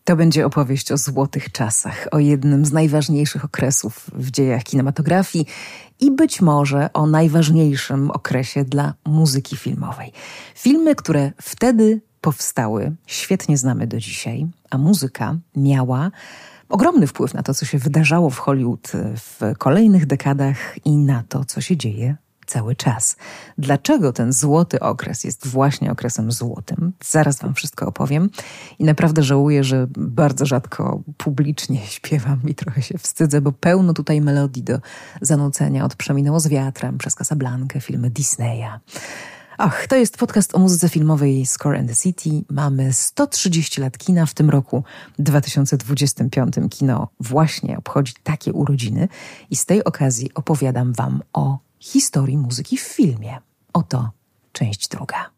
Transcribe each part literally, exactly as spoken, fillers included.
To będzie opowieść o złotych czasach, o jednym z najważniejszych okresów w dziejach kinematografii i być może o najważniejszym okresie dla muzyki filmowej. Filmy, które wtedy powstały, świetnie znamy do dzisiaj, a muzyka miała ogromny wpływ na to, co się wydarzało w Hollywood w kolejnych dekadach i na to, co się dzieje cały czas. Dlaczego ten złoty okres jest właśnie okresem złotym? Zaraz wam wszystko opowiem i naprawdę żałuję, że bardzo rzadko publicznie śpiewam i trochę się wstydzę, bo pełno tutaj melodii do zanucenia, od Przeminęło z wiatrem, przez Casablankę, filmy Disneya. Ach, to jest podcast o muzyce filmowej Score and the City. Mamy sto trzydzieści lat kina. W tym roku dwa tysiące dwudziestym piątym kino właśnie obchodzi takie urodziny i z tej okazji opowiadam wam o historii muzyki w filmie. Oto część druga.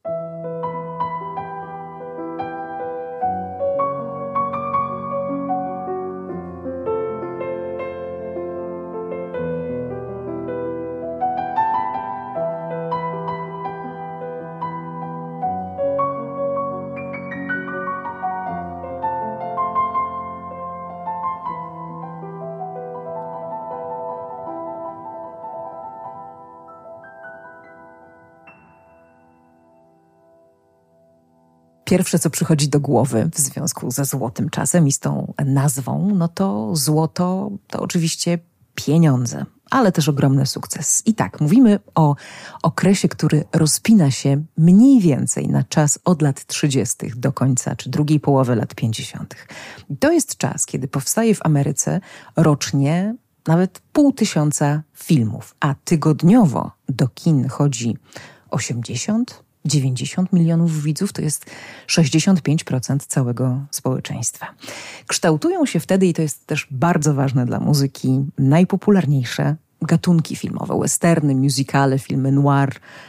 Pierwsze, co przychodzi do głowy w związku ze złotym czasem i z tą nazwą, no to złoto to oczywiście pieniądze, ale też ogromny sukces. I tak, mówimy o okresie, który rozpina się mniej więcej na czas od lat trzydziestych do końca, czy drugiej połowy lat pięćdziesiątych. To jest czas, kiedy powstaje w Ameryce rocznie nawet pół tysiąca filmów, a tygodniowo do kin chodzi osiemdziesiąt dziewięćdziesiąt milionów widzów, to jest sześćdziesiąt pięć procent całego społeczeństwa. Kształtują się wtedy, i to jest też bardzo ważne dla muzyki, najpopularniejsze gatunki filmowe, westerny, musicale, filmy noir,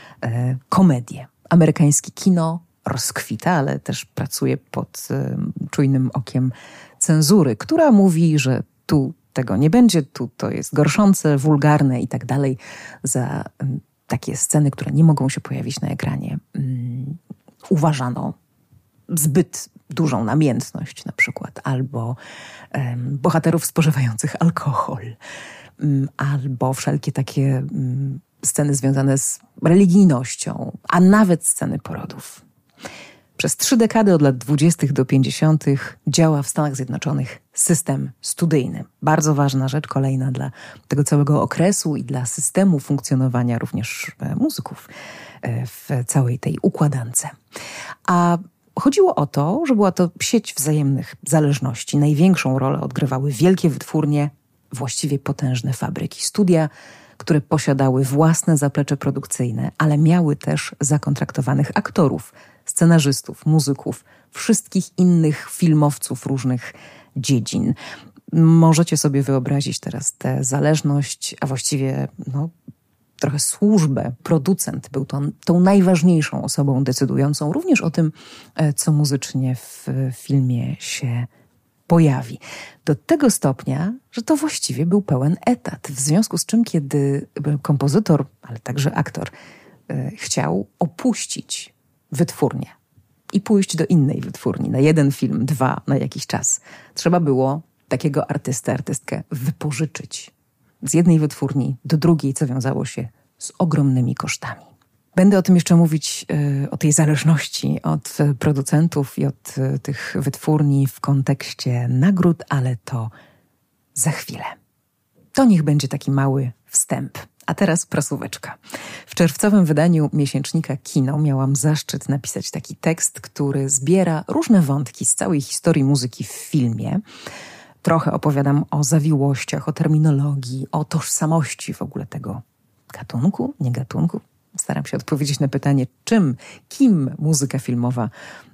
e, komedie. Amerykańskie kino rozkwita, ale też pracuje pod e, czujnym okiem cenzury, która mówi, że tu tego nie będzie, tu to jest gorszące, wulgarne i tak dalej. Za takie sceny, które nie mogą się pojawić na ekranie, um, uważano zbyt dużą namiętność na przykład, albo um, bohaterów spożywających alkohol, um, albo wszelkie takie um, sceny związane z religijnością, a nawet sceny porodów. Przez trzy dekady, od lat dwudziestych do pięćdziesiątych, działa w Stanach Zjednoczonych system studyjny. Bardzo ważna rzecz, kolejna dla tego całego okresu i dla systemu funkcjonowania również muzyków w całej tej układance. A chodziło o to, że była to sieć wzajemnych zależności. Największą rolę odgrywały wielkie wytwórnie, właściwie potężne fabryki, studia, które posiadały własne zaplecze produkcyjne, ale miały też zakontraktowanych aktorów, scenarzystów, muzyków, wszystkich innych filmowców różnych dziedzin. Możecie sobie wyobrazić teraz tę zależność, a właściwie no, trochę służbę. Producent był tą, tą najważniejszą osobą decydującą również o tym, co muzycznie w filmie się pojawi. Do tego stopnia, że to właściwie był pełen etat. W związku z czym, kiedy kompozytor, ale także aktor chciał opuścić wytwórnię i pójść do innej wytwórni, na jeden film, dwa, na jakiś czas. Trzeba było takiego artystę, artystkę wypożyczyć z jednej wytwórni do drugiej, co wiązało się z ogromnymi kosztami. Będę o tym jeszcze mówić, y, o tej zależności od producentów i od y, tych wytwórni w kontekście nagród, ale to za chwilę. To niech będzie taki mały wstęp. A teraz prasóweczka. W czerwcowym wydaniu miesięcznika Kino miałam zaszczyt napisać taki tekst, który zbiera różne wątki z całej historii muzyki w filmie. Trochę opowiadam o zawiłościach, o terminologii, o tożsamości w ogóle tego gatunku, nie gatunku. Staram się odpowiedzieć na pytanie, czym, kim muzyka filmowa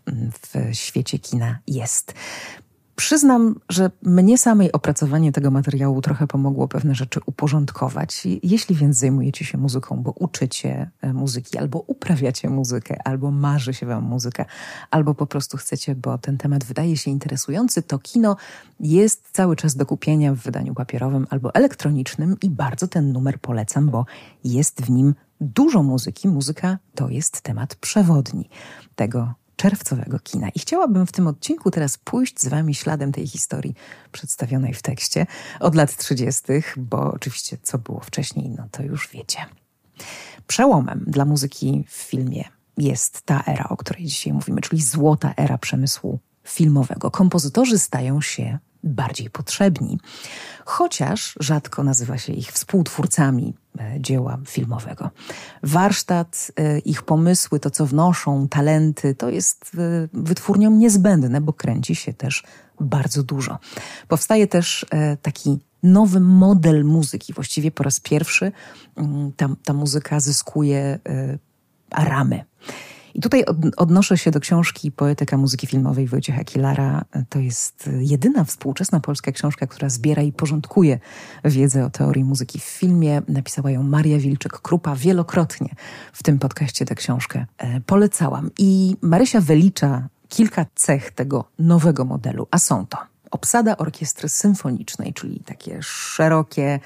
w świecie kina jest. Przyznam, że mnie samej opracowanie tego materiału trochę pomogło pewne rzeczy uporządkować. Jeśli więc zajmujecie się muzyką, bo uczycie muzyki, albo uprawiacie muzykę, albo marzy się wam muzyka, albo po prostu chcecie, bo ten temat wydaje się interesujący, to Kino jest cały czas do kupienia w wydaniu papierowym albo elektronicznym i bardzo ten numer polecam, bo jest w nim dużo muzyki. Muzyka to jest temat przewodni tego czerwcowego kina. I chciałabym w tym odcinku teraz pójść z wami śladem tej historii przedstawionej w tekście od lat trzydziestych, bo oczywiście co było wcześniej, no to już wiecie. Przełomem dla muzyki w filmie jest ta era, o której dzisiaj mówimy, czyli złota era przemysłu filmowego. Kompozytorzy stają się bardziej potrzebni, chociaż rzadko nazywa się ich współtwórcami dzieła filmowego. Warsztat, ich pomysły, to co wnoszą, talenty, to jest wytwórniom niezbędne, bo kręci się też bardzo dużo. Powstaje też taki nowy model muzyki. Właściwie po raz pierwszy ta, ta muzyka zyskuje ramy. I tutaj odnoszę się do książki Poetyka muzyki filmowej Wojciecha Kilara. To jest jedyna współczesna polska książka, która zbiera i porządkuje wiedzę o teorii muzyki w filmie. Napisała ją Maria Wilczek-Krupa. Wielokrotnie w tym podcaście tę książkę polecałam. I Marysia wylicza kilka cech tego nowego modelu, a są to obsada orkiestry symfonicznej, czyli takie szerokie,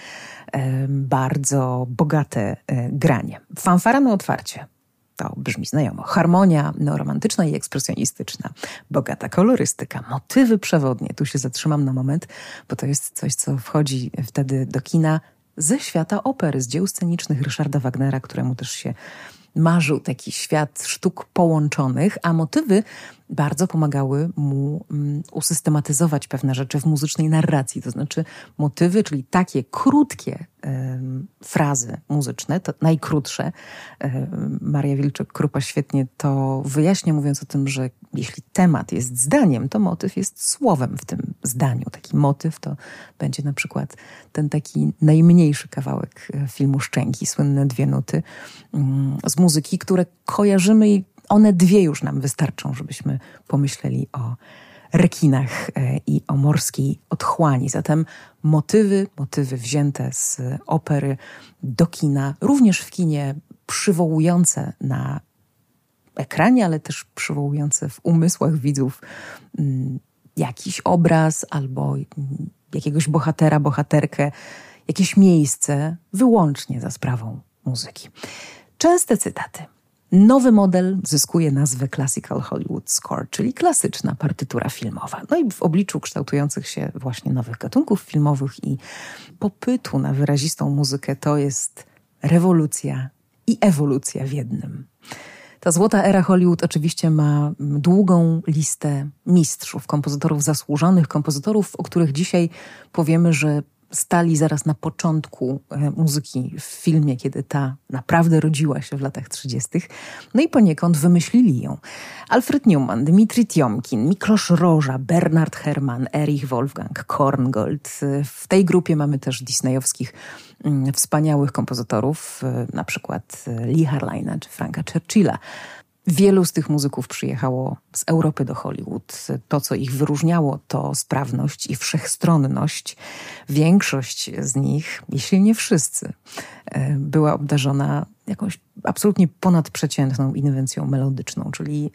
bardzo bogate granie. Fanfara na otwarcie. To brzmi znajomo. Harmonia neoromantyczna i ekspresjonistyczna. Bogata kolorystyka. Motywy przewodnie. Tu się zatrzymam na moment, bo to jest coś, co wchodzi wtedy do kina ze świata opery, z dzieł scenicznych Ryszarda Wagnera, któremu też się marzył taki świat sztuk połączonych, a motywy bardzo pomagały mu um, usystematyzować pewne rzeczy w muzycznej narracji. To znaczy motywy, czyli takie krótkie um, frazy muzyczne, to najkrótsze. Um, Maria Wilczek-Krupa świetnie to wyjaśnia, mówiąc o tym, że jeśli temat jest zdaniem, to motyw jest słowem w tym zdaniu. Taki motyw to będzie na przykład ten taki najmniejszy kawałek filmu Szczęki, słynne dwie nuty um, z muzyki, które kojarzymy i one dwie już nam wystarczą, żebyśmy pomyśleli o rekinach i o morskiej otchłani. Zatem motywy, motywy wzięte z opery do kina, również w kinie przywołujące na ekranie, ale też przywołujące w umysłach widzów jakiś obraz albo jakiegoś bohatera, bohaterkę, jakieś miejsce wyłącznie za sprawą muzyki. Częste cytaty. Nowy model zyskuje nazwę Classical Hollywood Score, czyli klasyczna partytura filmowa. No i w obliczu kształtujących się właśnie nowych gatunków filmowych i popytu na wyrazistą muzykę to jest rewolucja i ewolucja w jednym. Ta złota era Hollywood oczywiście ma długą listę mistrzów, kompozytorów zasłużonych, kompozytorów, o których dzisiaj powiemy, że stali zaraz na początku muzyki w filmie, kiedy ta naprawdę rodziła się w latach trzydziestych. No i poniekąd wymyślili ją. Alfred Newman, Dmitri Tiomkin, Miklosz Róża, Bernard Herrmann, Erich Wolfgang, Korngold. W tej grupie mamy też disneyowskich wspaniałych kompozytorów, na przykład Lee Harlina czy Franka Churchilla. Wielu z tych muzyków przyjechało z Europy do Hollywood. To, co ich wyróżniało, to sprawność i wszechstronność. Większość z nich, jeśli nie wszyscy, była obdarzona jakąś absolutnie ponadprzeciętną inwencją melodyczną, czyli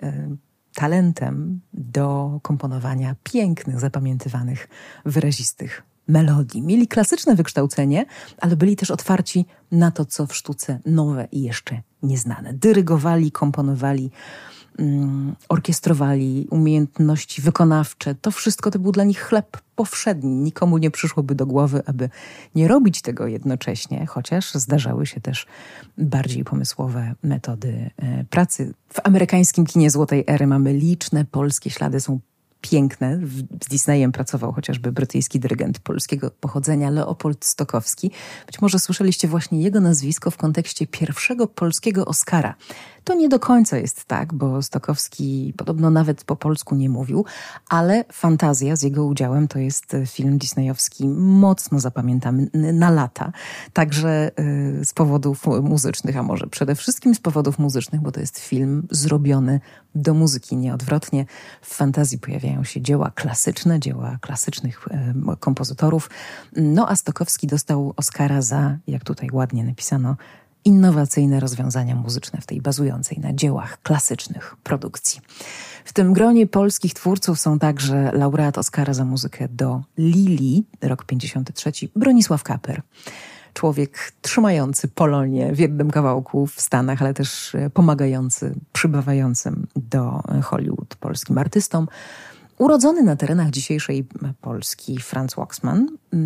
talentem do komponowania pięknych, zapamiętywanych, wyrazistych melodii. Mieli klasyczne wykształcenie, ale byli też otwarci na to, co w sztuce nowe i jeszcze nieznane. Dyrygowali, komponowali, um, orkiestrowali, umiejętności wykonawcze. To wszystko to był dla nich chleb powszedni. Nikomu nie przyszłoby do głowy, aby nie robić tego jednocześnie, chociaż zdarzały się też bardziej pomysłowe metody e, pracy. W amerykańskim kinie złotej ery mamy liczne polskie ślady, są piękne. Z Disneyem pracował chociażby brytyjski dyrygent polskiego pochodzenia Leopold Stokowski. Być może słyszeliście właśnie jego nazwisko w kontekście pierwszego polskiego Oscara. To nie do końca jest tak, bo Stokowski podobno nawet po polsku nie mówił, ale Fantazja z jego udziałem to jest film disneyowski mocno zapamiętany na lata. Także z powodów muzycznych, a może przede wszystkim z powodów muzycznych, bo to jest film zrobiony do muzyki nieodwrotnie. W Fantazji pojawiają się dzieła klasyczne, dzieła klasycznych kompozytorów. No a Stokowski dostał Oscara za, jak tutaj ładnie napisano, innowacyjne rozwiązania muzyczne w tej bazującej na dziełach klasycznych produkcji. W tym gronie polskich twórców są także laureat Oscara za muzykę do Lili, rok pięćdziesiąty trzeci, Bronisław Kaper. człowiek trzymający Polonię w jednym kawałku w Stanach, ale też pomagający przybywającym do Hollywood polskim artystom. Urodzony na terenach dzisiejszej Polski Franz Waxman,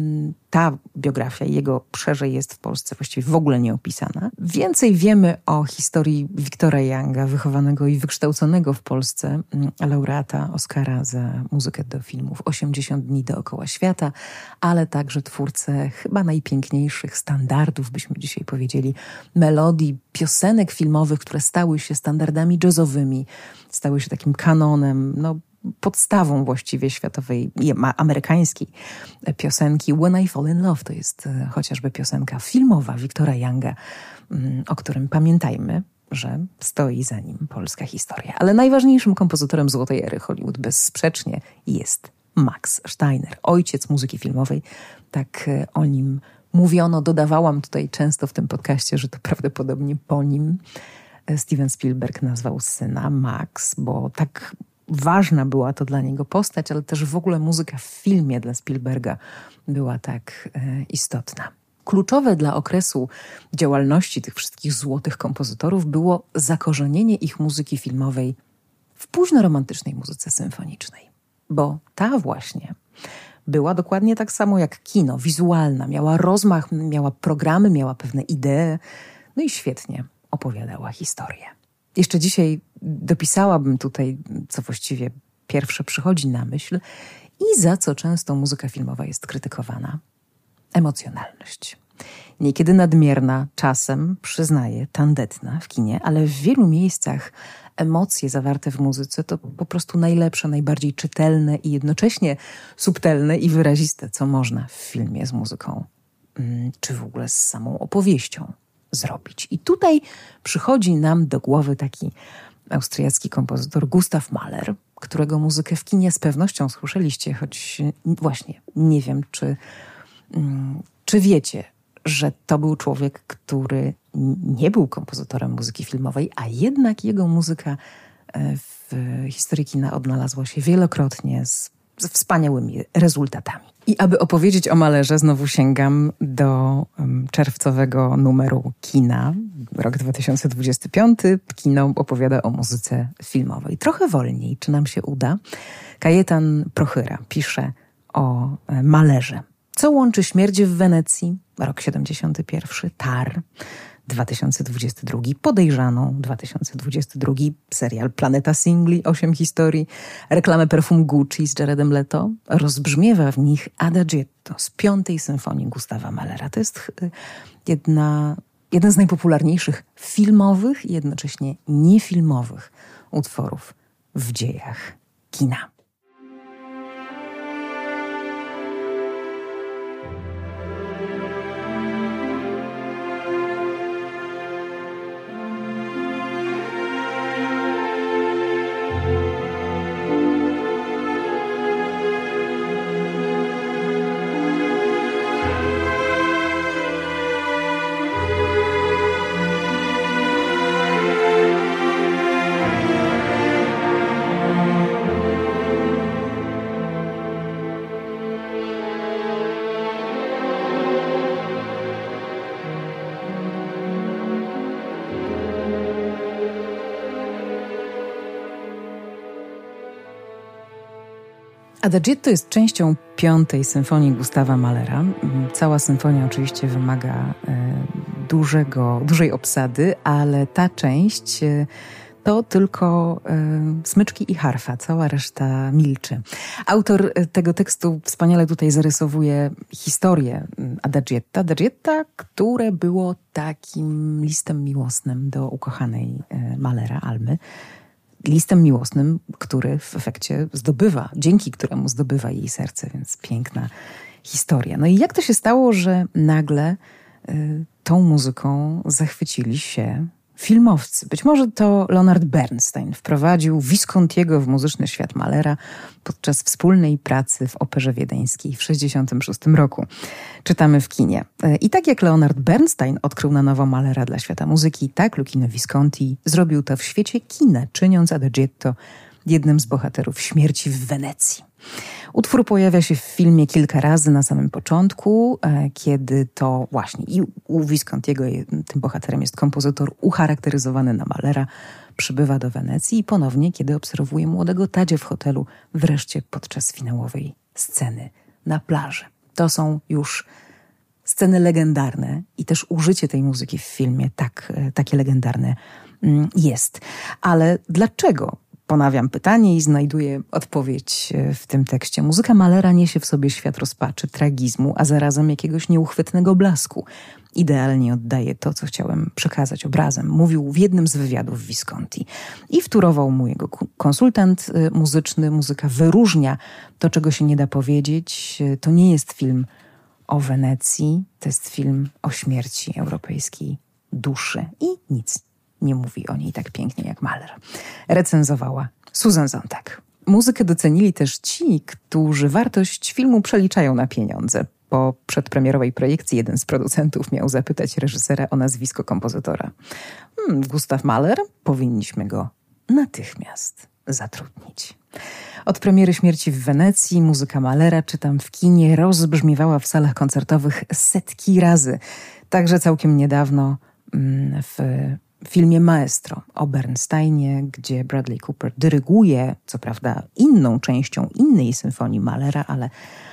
ta biografia jego szerzej jest w Polsce właściwie w ogóle nieopisana. Więcej wiemy o historii Wiktora Younga, wychowanego i wykształconego w Polsce, laureata Oscara za muzykę do filmów osiemdziesiąt dni dookoła świata, ale także twórcę chyba najpiękniejszych standardów, byśmy dzisiaj powiedzieli, melodii, piosenek filmowych, które stały się standardami jazzowymi, stały się takim kanonem, no podstawą właściwie światowej i amerykańskiej piosenki When I Fall in Love. To jest chociażby piosenka filmowa Wiktora Younga, o którym pamiętajmy, że stoi za nim polska historia. Ale najważniejszym kompozytorem złotej ery Hollywood bezsprzecznie jest Max Steiner, ojciec muzyki filmowej. Tak o nim mówiono, dodawałam tutaj często w tym podcaście, że to prawdopodobnie po nim Steven Spielberg nazwał syna Max, bo tak ważna była to dla niego postać, ale też w ogóle muzyka w filmie dla Spielberga była tak e, istotna. Kluczowe dla okresu działalności tych wszystkich złotych kompozytorów było zakorzenienie ich muzyki filmowej w późnoromantycznej muzyce symfonicznej. Bo ta właśnie była dokładnie tak samo jak kino, wizualna, miała rozmach, miała programy, miała pewne idee, no i świetnie opowiadała historię. Jeszcze dzisiaj dopisałabym tutaj, co właściwie pierwsze przychodzi na myśl i za co często muzyka filmowa jest krytykowana. Emocjonalność. Niekiedy nadmierna, czasem, przyznaję, tandetna w kinie, ale w wielu miejscach emocje zawarte w muzyce to po prostu najlepsze, najbardziej czytelne i jednocześnie subtelne i wyraziste, co można w filmie z muzyką, czy w ogóle z samą opowieścią zrobić. I tutaj przychodzi nam do głowy taki austriacki kompozytor Gustav Mahler, którego muzykę w kinie z pewnością słyszeliście, choć właśnie nie wiem, czy, czy wiecie, że to był człowiek, który nie był kompozytorem muzyki filmowej, a jednak jego muzyka w historii kina odnalazła się wielokrotnie z, z wspaniałymi rezultatami. I aby opowiedzieć o Mahlerze, znowu sięgam do um, czerwcowego numeru Kina, rok dwa tysiące dwudziesty piąty. Kino opowiada o muzyce filmowej. Trochę wolniej, czy nam się uda? Kajetan Prochyra pisze o e, Mahlerze. Co łączy Śmierć w Wenecji, rok siedemdziesiąty pierwszy, Tar, dwa tysiące dwudziesty drugi, Podejrzaną, dwa tysiące dwudziesty drugi, serial Planeta Singli, osiem historii, reklamę perfum Gucci z Jaredem Leto. Rozbrzmiewa w nich Adagietto z piątej symfonii Gustawa Mahlera. To jest jedna, jeden z najpopularniejszych filmowych i jednocześnie niefilmowych utworów w dziejach kina. Adagietto jest częścią piątej symfonii Gustawa Mahlera. Cała symfonia oczywiście wymaga e, dużego, dużej obsady, ale ta część e, to tylko e, smyczki i harfa, cała reszta milczy. Autor tego tekstu wspaniale tutaj zarysowuje historię Adagietta. Adagietta, które było takim listem miłosnym do ukochanej e, Mahlera, Almy. Listem miłosnym, który w efekcie zdobywa, dzięki któremu zdobywa jej serce, więc piękna historia. No i jak to się stało, że nagle y, tą muzyką zachwycili się filmowcy? Być może to Leonard Bernstein wprowadził Viscontiego w muzyczny świat Mahlera podczas wspólnej pracy w Operze Wiedeńskiej w sześćdziesiątym szóstym roku. Czytamy w kinie. I tak jak Leonard Bernstein odkrył na nowo Mahlera dla świata muzyki, tak Luchino Visconti zrobił to w świecie kina, czyniąc Adagietto jednym z bohaterów Śmierci w Wenecji. Utwór Utwór pojawia się w filmie kilka razy na samym początku, kiedy to właśnie i u Viscontiego tym bohaterem jest kompozytor ucharakteryzowany na Mahlera, przybywa do Wenecji i ponownie, kiedy obserwuje młodego Tadzie w hotelu, wreszcie podczas finałowej sceny na plaży. To są już sceny legendarne i też użycie tej muzyki w filmie tak, takie legendarne jest. Ale dlaczego? Ponawiam pytanie i znajduję odpowiedź w tym tekście. Muzyka Mahlera niesie w sobie świat rozpaczy, tragizmu, a zarazem jakiegoś nieuchwytnego blasku. Idealnie oddaje to, co chciałem przekazać obrazem. Mówił w jednym z wywiadów Visconti. I wtórował mu jego konsultant muzyczny. Muzyka wyróżnia to, czego się nie da powiedzieć. To nie jest film o Wenecji, to jest film o śmierci europejskiej duszy. I nic nie mówi o niej tak pięknie jak Mahler. Recenzowała Susan Sontag. Muzykę docenili też ci, którzy wartość filmu przeliczają na pieniądze. Po przedpremierowej projekcji jeden z producentów miał zapytać reżysera o nazwisko kompozytora. Hmm, Gustav Mahler? Powinniśmy go natychmiast zatrudnić. Od premiery Śmierci w Wenecji muzyka Mahlera, czytam w kinie, rozbrzmiewała w salach koncertowych setki razy. Także całkiem niedawno w filmie Maestro o Bernsteinie, gdzie Bradley Cooper dyryguje, co prawda inną częścią innej symfonii Mahlera, ale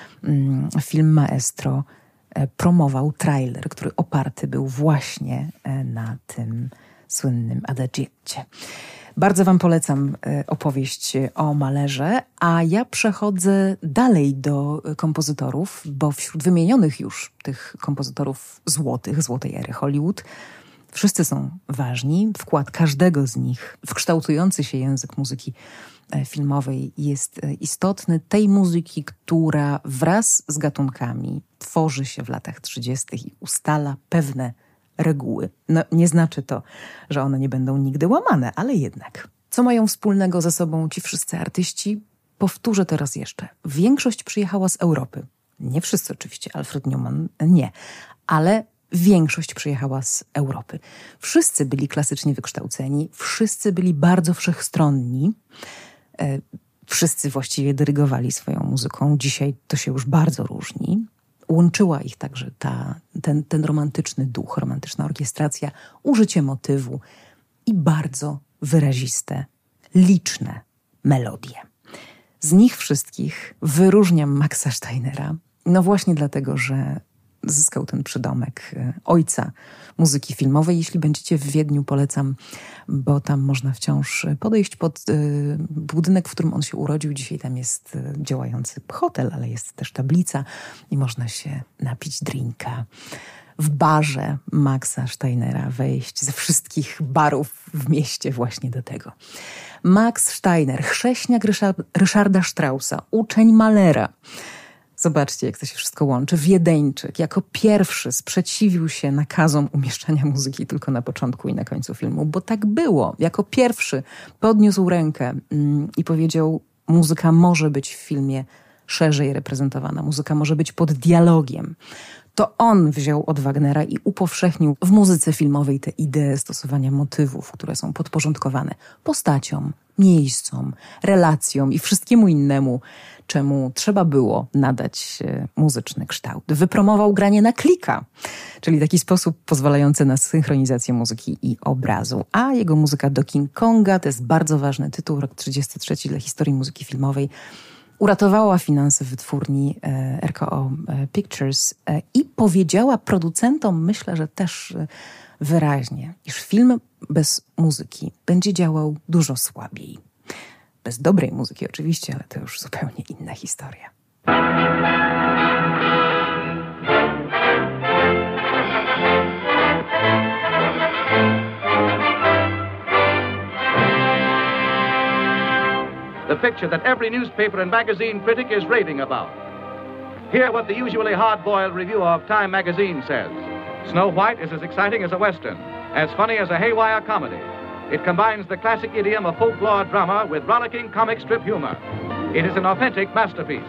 film Maestro promował trailer, który oparty był właśnie na tym słynnym adagietcie. Bardzo wam polecam opowieść o Mahlerze, a ja przechodzę dalej do kompozytorów, bo wśród wymienionych już tych kompozytorów złotych, złotej ery Hollywood, wszyscy są ważni. Wkład każdego z nich w kształtujący się język muzyki filmowej jest istotny. Tej muzyki, która wraz z gatunkami tworzy się w latach trzydziestych i ustala pewne reguły. No, nie znaczy to, że one nie będą nigdy łamane, ale jednak. Co mają wspólnego ze sobą ci wszyscy artyści? Powtórzę to raz jeszcze. Większość przyjechała z Europy. Nie wszyscy oczywiście, Alfred Newman nie, ale większość przyjechała z Europy. Wszyscy byli klasycznie wykształceni, wszyscy byli bardzo wszechstronni, wszyscy właściwie dyrygowali swoją muzyką. Dzisiaj to się już bardzo różni. Łączyła ich także ta, ten, ten romantyczny duch, romantyczna orkiestracja, użycie motywu i bardzo wyraziste, liczne melodie. Z nich wszystkich wyróżniam Maxa Steinera, no właśnie dlatego, że zyskał ten przydomek ojca muzyki filmowej. Jeśli będziecie w Wiedniu, polecam, bo tam można wciąż podejść pod y, budynek, w którym on się urodził. Dzisiaj tam jest y, działający hotel, ale jest też tablica i można się napić drinka w barze Maxa Steinera, wejść ze wszystkich barów w mieście właśnie do tego. Max Steiner, chrześniak Ryszarda Straussa, uczeń Mahlera. Zobaczcie, jak to się wszystko łączy. Wiedeńczyk jako pierwszy sprzeciwił się nakazom umieszczania muzyki tylko na początku i na końcu filmu, bo tak było. Jako pierwszy podniósł rękę mm, i powiedział, muzyka może być w filmie szerzej reprezentowana, muzyka może być pod dialogiem. To on wziął od Wagnera i upowszechnił w muzyce filmowej tę ideę stosowania motywów, które są podporządkowane postaciom, miejscom, relacjom i wszystkiemu innemu, czemu trzeba było nadać muzyczny kształt. Wypromował granie na klika, czyli taki sposób pozwalający na synchronizację muzyki i obrazu. A jego muzyka do King Konga, to jest bardzo ważny tytuł, rok trzydziesty trzeci dla historii muzyki filmowej, uratowała finanse wytwórni R K O Pictures i powiedziała producentom, myślę, że też wyraźnie, iż film bez muzyki będzie działał dużo słabiej. Bez dobrej muzyki oczywiście, ale to już zupełnie inna historia. The picture that every newspaper and magazine critic is raving about. Hear what the usually hard-boiled review of Time magazine says. Snow White is as exciting as a Western, as funny as a haywire comedy. It combines the classic idiom of folklore drama with rollicking comic strip humor. It is an authentic masterpiece.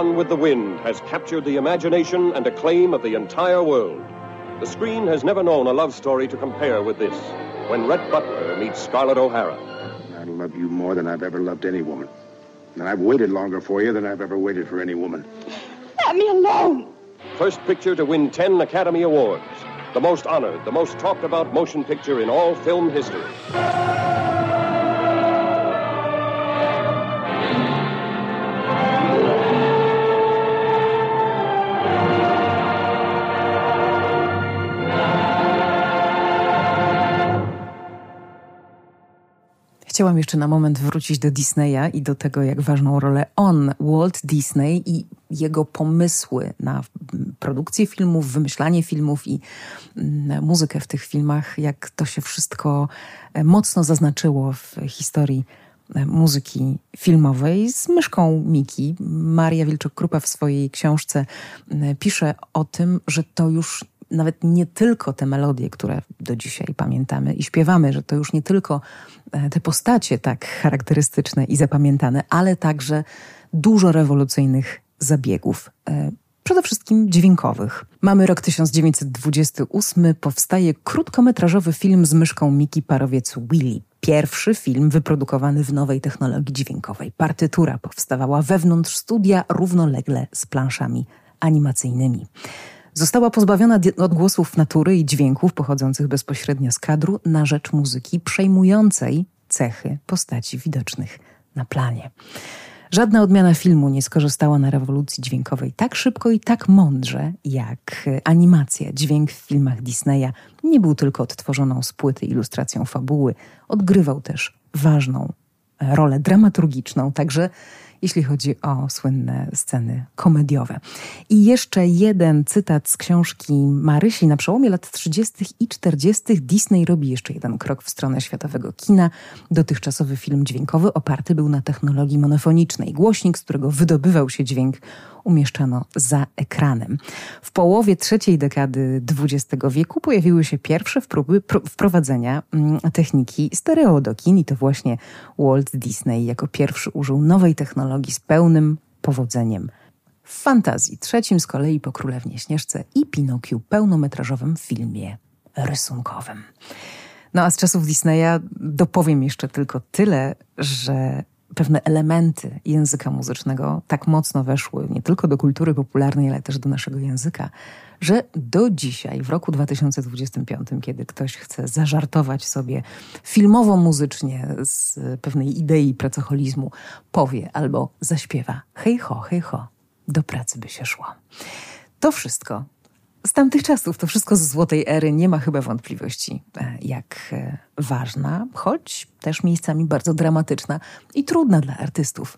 Gone with the Wind has captured the imagination and acclaim of the entire world. The screen has never known a love story to compare with this. When Rhett Butler meets Scarlett O'Hara. I love you more than I've ever loved any woman. And I've waited longer for you than I've ever waited for any woman. Let me alone! First picture to win ten Academy Awards. The most honored, the most talked about motion picture in all film history. Chciałam jeszcze na moment wrócić do Disneya i do tego, jak ważną rolę on, Walt Disney i jego pomysły na produkcję filmów, wymyślanie filmów i muzykę w tych filmach, jak to się wszystko mocno zaznaczyło w historii muzyki filmowej. Z myszką Miki Maria Wilczuk-Krupa w swojej książce pisze o tym, że to już nawet nie tylko te melodie, które do dzisiaj pamiętamy i śpiewamy, że to już nie tylko te postacie tak charakterystyczne i zapamiętane, ale także dużo rewolucyjnych zabiegów. Przede wszystkim dźwiękowych. Mamy rok tysiąc dziewięćset dwudziesty ósmy, powstaje krótkometrażowy film z myszką Miki Parowiec Willy. Pierwszy film wyprodukowany w nowej technologii dźwiękowej. Partytura powstawała wewnątrz studia równolegle z planszami animacyjnymi. Została pozbawiona odgłosów natury i dźwięków pochodzących bezpośrednio z kadru na rzecz muzyki przejmującej cechy postaci widocznych na planie. Żadna odmiana filmu nie skorzystała na rewolucji dźwiękowej tak szybko i tak mądrze jak animacja. Dźwięk w filmach Disneya nie był tylko odtworzoną z płyty ilustracją fabuły, odgrywał też ważną rolę dramaturgiczną, także jeśli chodzi o słynne sceny komediowe. I jeszcze jeden cytat z książki Marysi. Na przełomie lat trzydziestych i czterdziestych Disney robi jeszcze jeden krok w stronę światowego kina. Dotychczasowy film dźwiękowy oparty był na technologii monofonicznej. Głośnik, z którego wydobywał się dźwięk, umieszczano za ekranem. W połowie trzeciej dekady dwudziestego wieku pojawiły się pierwsze próby wprowadzenia techniki stereo do kin i to właśnie Walt Disney jako pierwszy użył nowej technologii z pełnym powodzeniem w Fantazji trzecim, z kolei po Królewnie Śnieżce i Pinokiu, pełnometrażowym filmie rysunkowym. No a z czasów Disneya dopowiem jeszcze tylko tyle, że pewne elementy języka muzycznego tak mocno weszły nie tylko do kultury popularnej, ale też do naszego języka, że do dzisiaj, w roku dwa tysiące dwudziestym piątym, kiedy ktoś chce zażartować sobie filmowo-muzycznie z pewnej idei pracoholizmu, powie albo zaśpiewa hej ho, hej ho, do pracy by się szło. To wszystko z tamtych czasów, to wszystko z złotej ery, nie ma chyba wątpliwości, jak ważna, choć też miejscami bardzo dramatyczna i trudna dla artystów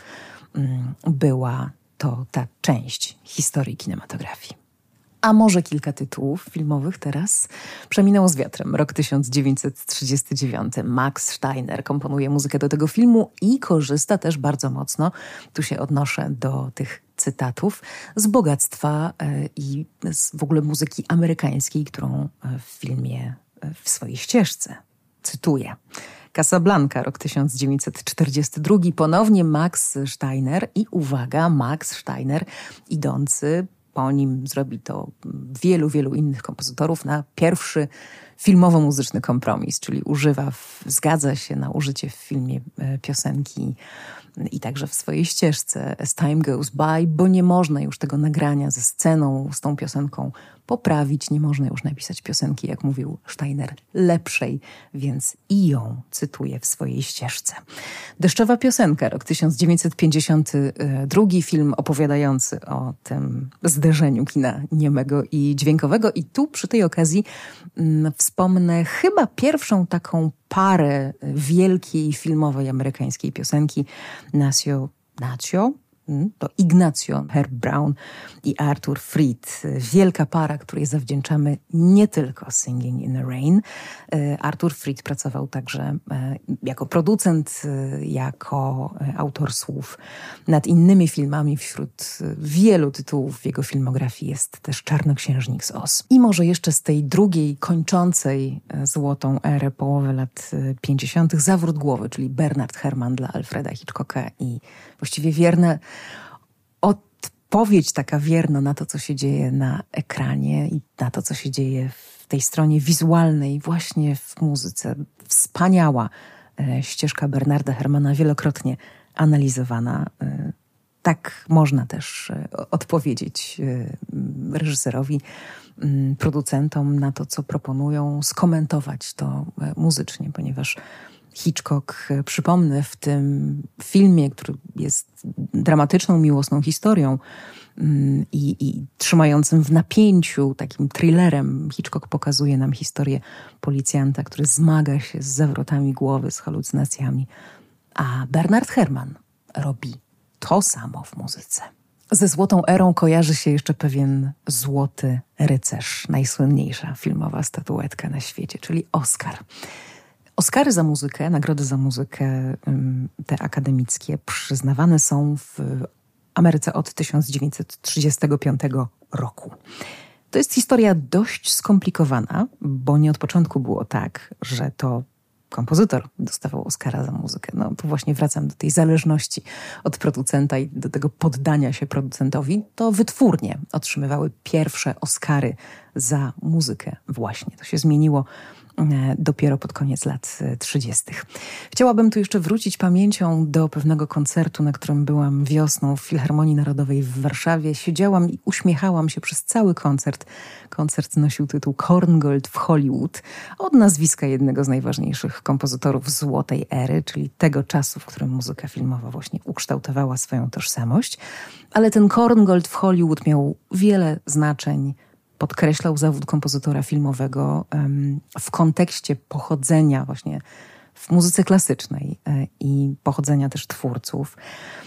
była to ta część historii kinematografii. A może kilka tytułów filmowych teraz? Przeminęło z wiatrem. Rok tysiąc dziewięćset trzydziesty dziewiąty. Max Steiner komponuje muzykę do tego filmu i korzysta też bardzo mocno, tu się odnoszę do tych cytatów, z bogactwa i z w ogóle muzyki amerykańskiej, którą w filmie, w swojej ścieżce cytuję. Casablanca, rok tysiąc dziewięćset czterdziesty drugi. Ponownie Max Steiner i uwaga, Max Steiner idący po nim zrobi to wielu, wielu innych kompozytorów na pierwszy filmowo-muzyczny kompromis, czyli używa, zgadza się na użycie w filmie piosenki i także w swojej ścieżce As Time Goes By, bo nie można już tego nagrania ze sceną, z tą piosenką poprawić, nie można już napisać piosenki, jak mówił Steiner, lepszej, więc i ją cytuję w swojej ścieżce. Deszczowa piosenka, rok tysiąc dziewięćset pięćdziesiąty drugi, film opowiadający o tym zderzeniu kina niemego i dźwiękowego i tu przy tej okazji mm, wspomnę chyba pierwszą taką parę wielkiej filmowej amerykańskiej piosenki Nacio, Nacio, to Ignacio Herb Brown i Arthur Freed. Wielka para, której zawdzięczamy nie tylko Singing in the Rain. Arthur Freed pracował także jako producent, jako autor słów nad innymi filmami. Wśród wielu tytułów w jego filmografii jest też Czarnoksiężnik z Oz. I może jeszcze z tej drugiej, kończącej złotą erę połowy lat pięćdziesiątych Zawrót głowy, czyli Bernard Herrmann dla Alfreda Hitchcocka i właściwie wierne odpowiedź taka wierna na to, co się dzieje na ekranie i na to, co się dzieje w tej stronie wizualnej, właśnie w muzyce. Wspaniała ścieżka Bernarda Herrmanna, wielokrotnie analizowana. Tak można też odpowiedzieć reżyserowi, producentom na to, co proponują, skomentować to muzycznie, ponieważ Hitchcock, przypomnę, w tym filmie, który jest dramatyczną, miłosną historią i, i trzymającym w napięciu, takim thrillerem, Hitchcock pokazuje nam historię policjanta, który zmaga się z zawrotami głowy, z halucynacjami. A Bernard Herrmann robi to samo w muzyce. Ze Złotą Erą kojarzy się jeszcze pewien Złoty Rycerz, najsłynniejsza filmowa statuetka na świecie, czyli Oscar. Oscary za muzykę, nagrody za muzykę, te akademickie, przyznawane są w Ameryce od tysiąc dziewięćset trzydziestego piątego roku. To jest historia dość skomplikowana, bo nie od początku było tak, że to kompozytor dostawał Oscara za muzykę. No tu właśnie wracam do tej zależności od producenta i do tego poddania się producentowi. To wytwórnie otrzymywały pierwsze Oscary za muzykę właśnie. To się zmieniło dopiero pod koniec lat trzydziestych. Chciałabym tu jeszcze wrócić pamięcią do pewnego koncertu, na którym byłam wiosną w Filharmonii Narodowej w Warszawie. Siedziałam i uśmiechałam się przez cały koncert. Koncert nosił tytuł Korngold w Hollywood, od nazwiska jednego z najważniejszych kompozytorów Złotej Ery, czyli tego czasu, w którym muzyka filmowa właśnie ukształtowała swoją tożsamość. Ale ten Korngold w Hollywood miał wiele znaczeń. Podkreślał zawód kompozytora filmowego w kontekście pochodzenia właśnie w muzyce klasycznej i pochodzenia też twórców.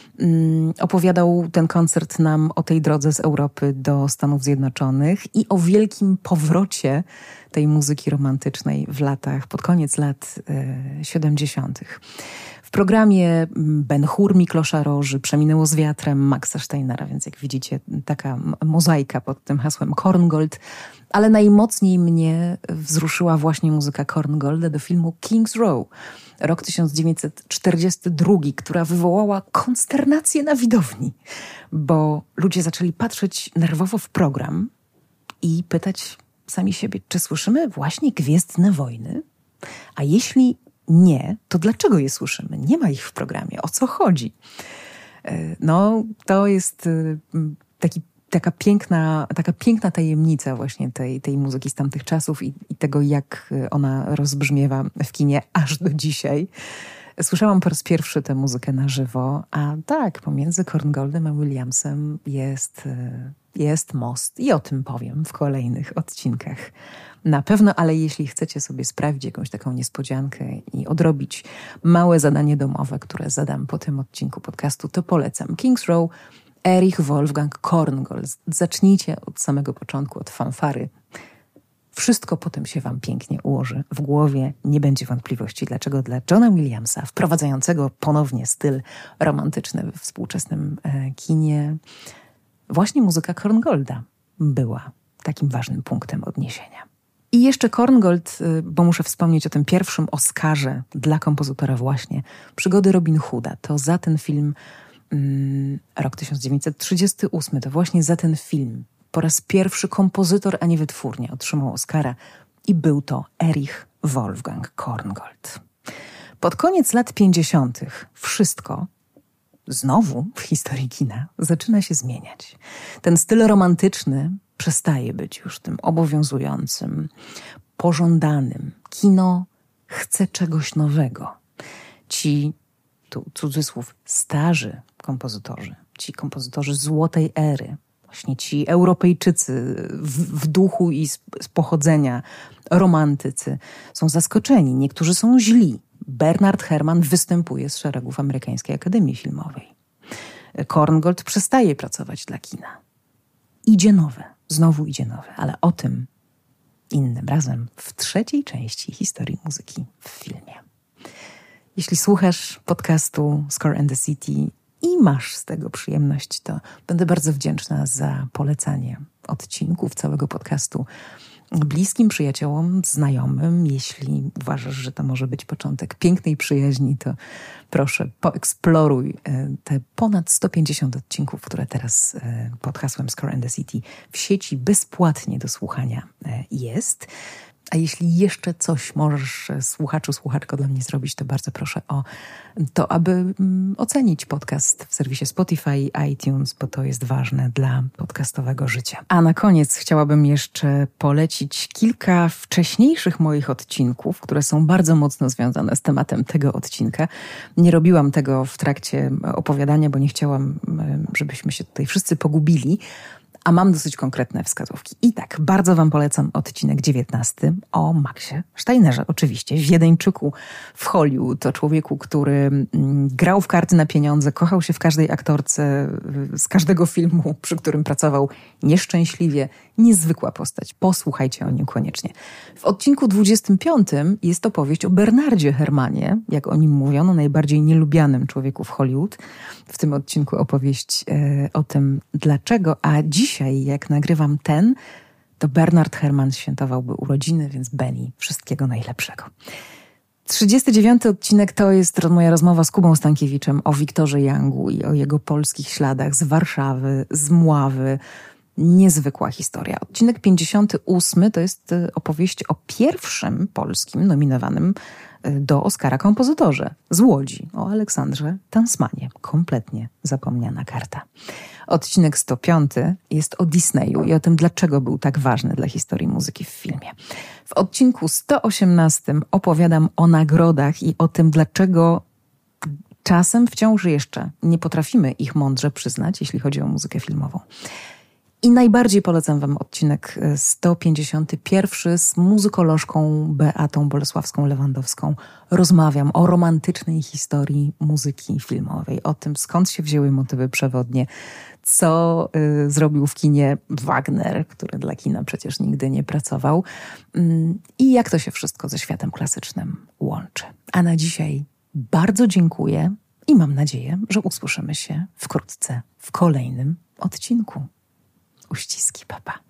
Opowiadał ten koncert nam o tej drodze z Europy do Stanów Zjednoczonych i o wielkim powrocie tej muzyki romantycznej w latach, pod koniec lat siedemdziesiątych. W programie Ben Hur Miklosza Roży, Przeminęło z wiatrem Maxa Steinera, więc jak widzicie taka mozaika pod tym hasłem Korngold, ale najmocniej mnie wzruszyła właśnie muzyka Korngolda do filmu King's Row, rok tysiąc dziewięćset czterdziesty drugi, która wywołała konsternację na widowni, bo ludzie zaczęli patrzeć nerwowo w program i pytać sami siebie, czy słyszymy właśnie Gwiezdne Wojny? A jeśli nie, to dlaczego je słyszymy? Nie ma ich w programie. O co chodzi? No, to jest taki, taka, piękna, taka piękna tajemnica właśnie tej, tej muzyki z tamtych czasów i, i tego, jak ona rozbrzmiewa w kinie aż do dzisiaj. Słyszałam po raz pierwszy tę muzykę na żywo, a tak, pomiędzy Korngoldem a Williamsem jest, jest most i o tym powiem w kolejnych odcinkach. Na pewno, ale jeśli chcecie sobie sprawdzić jakąś taką niespodziankę i odrobić małe zadanie domowe, które zadam po tym odcinku podcastu, to polecam. King's Row, Erich Wolfgang Korngold. Zacznijcie od samego początku, od fanfary. Wszystko potem się wam pięknie ułoży w głowie. Nie będzie wątpliwości, dlaczego dla Johna Williamsa, wprowadzającego ponownie styl romantyczny we współczesnym e, kinie, właśnie muzyka Korngolda była takim ważnym punktem odniesienia. I jeszcze Korngold, bo muszę wspomnieć o tym pierwszym Oscarze dla kompozytora właśnie, Przygody Robin Hooda. To za ten film, mm, rok tysiąc dziewięćset trzydziesty ósmy, to właśnie za ten film po raz pierwszy kompozytor, a nie wytwórnia otrzymał Oscara i był to Erich Wolfgang Korngold. Pod koniec lat pięćdziesiątych wszystko znowu w historii kina zaczyna się zmieniać. Ten styl romantyczny przestaje być już tym obowiązującym, pożądanym. Kino chce czegoś nowego. Ci, tu cudzysłów, starzy kompozytorzy, ci kompozytorzy Złotej Ery, właśnie ci Europejczycy w, w duchu i z, z pochodzenia, romantycy, są zaskoczeni. Niektórzy są źli. Bernard Herrmann występuje z szeregów Amerykańskiej Akademii Filmowej. Korngold przestaje pracować dla kina. Idzie nowe, znowu idzie nowe, ale o tym innym razem w trzeciej części historii muzyki w filmie. Jeśli słuchasz podcastu Score and the City i masz z tego przyjemność, to będę bardzo wdzięczna za polecanie odcinków całego podcastu bliskim przyjaciołom, znajomym. Jeśli uważasz, że to może być początek pięknej przyjaźni, to proszę, poeksploruj te ponad sto pięćdziesiąt odcinków, które teraz pod hasłem Score and the City w sieci bezpłatnie do słuchania jest. A jeśli jeszcze coś możesz, słuchaczu, słuchaczko, dla mnie zrobić, to bardzo proszę o to, aby ocenić podcast w serwisie Spotify i iTunes, bo to jest ważne dla podcastowego życia. A na koniec chciałabym jeszcze polecić kilka wcześniejszych moich odcinków, które są bardzo mocno związane z tematem tego odcinka. Nie robiłam tego w trakcie opowiadania, bo nie chciałam, żebyśmy się tutaj wszyscy pogubili, a mam dosyć konkretne wskazówki. I tak, bardzo wam polecam odcinek dziewiętnasty o Maxie Steinerze, oczywiście, Wiedeńczyku w Hollywood. To człowieku, który grał w karty na pieniądze, kochał się w każdej aktorce z każdego filmu, przy którym pracował, nieszczęśliwie. Niezwykła postać. Posłuchajcie o nim koniecznie. W odcinku dwudziestym piątym jest opowieść o Bernardzie Herrmannie, jak o nim mówiono, najbardziej nielubianym człowieku w Hollywood. W tym odcinku opowieść e, o tym, dlaczego, a dzisiaj, jak nagrywam ten, to Bernard Herrmann świętowałby urodziny, więc Benny, wszystkiego najlepszego. trzydziesty dziewiąty odcinek to jest moja rozmowa z Kubą Stankiewiczem o Wiktorze Youngu i o jego polskich śladach z Warszawy, z Mławy. Niezwykła historia. Odcinek pięćdziesiąty ósmy to jest opowieść o pierwszym polskim nominowanym do Oscara kompozytorze z Łodzi, o Aleksandrze Tansmanie. Kompletnie zapomniana karta. Odcinek sto piąty jest o Disneyu i o tym, dlaczego był tak ważny dla historii muzyki w filmie. W odcinku sto osiemnastym opowiadam o nagrodach i o tym, dlaczego czasem wciąż jeszcze nie potrafimy ich mądrze przyznać, jeśli chodzi o muzykę filmową. I najbardziej polecam wam odcinek sto pięćdziesiąty pierwszy z muzykolożką Beatą Bolesławską-Lewandowską. Rozmawiam o romantycznej historii muzyki filmowej, o tym, skąd się wzięły motywy przewodnie, co y, zrobił w kinie Wagner, który dla kina przecież nigdy nie pracował, y, i jak to się wszystko ze światem klasycznym łączy. A na dzisiaj bardzo dziękuję i mam nadzieję, że usłyszymy się wkrótce w kolejnym odcinku. Uściski, papa.